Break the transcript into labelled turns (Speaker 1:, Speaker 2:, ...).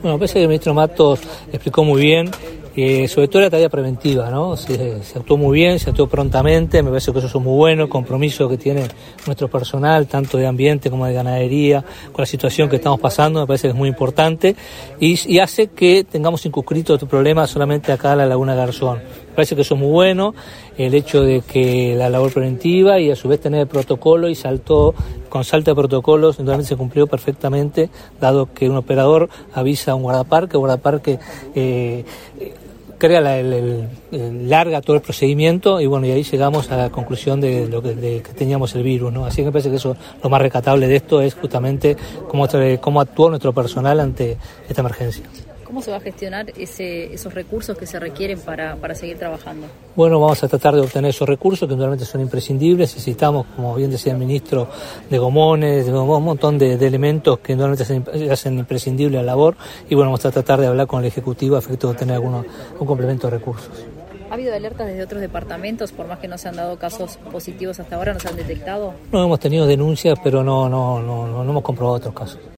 Speaker 1: Bueno, me parece que el ministro Matos explicó muy bien, sobre todo la tarea preventiva, ¿no? Se actuó muy bien, se actuó prontamente, me parece que eso es muy bueno, el compromiso que tiene nuestro personal, tanto de ambiente como de ganadería, con la situación que estamos pasando, me parece que es muy importante y hace que tengamos circunscrito este problema solamente acá en la Laguna Garzón. Me parece que eso es muy bueno, el hecho de que la labor preventiva y a su vez tener el protocolo y con salto de protocolos, entonces se cumplió perfectamente, dado que un operador avisa a un guardaparque larga todo el procedimiento y bueno, y ahí llegamos a la conclusión de que teníamos el virus, ¿no? Así que me parece que eso, lo más rescatable de esto es justamente cómo actuó nuestro personal ante esta emergencia.
Speaker 2: ¿Cómo se va a gestionar esos recursos que se requieren para seguir trabajando?
Speaker 1: Bueno, vamos a tratar de obtener esos recursos que realmente son imprescindibles. Necesitamos, como bien decía el ministro, de gomones, de un montón de elementos que realmente hacen imprescindible la labor y bueno, vamos a tratar de hablar con el Ejecutivo a efecto de obtener un complemento de recursos.
Speaker 2: ¿Ha habido alertas desde otros departamentos? Por más que no se han dado casos positivos hasta ahora, ¿no se han detectado?
Speaker 1: No hemos tenido denuncias, pero no hemos comprobado otros casos.